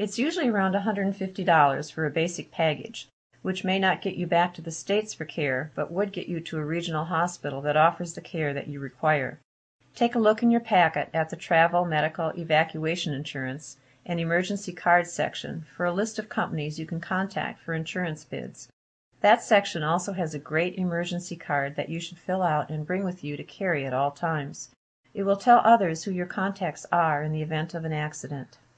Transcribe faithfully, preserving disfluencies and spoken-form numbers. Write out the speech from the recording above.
It's usually around one hundred fifty dollars for a basic package, which may not get you back to the States for care, but would get you to a regional hospital that offers the care that you require. Take a look in your packet at the Travel, Medical, Evacuation Insurance, and Emergency Cards section for a list of companies you can contact for insurance bids. That section also has a great emergency card that you should fill out and bring with you to carry at all times. It will tell others who your contacts are in the event of an accident.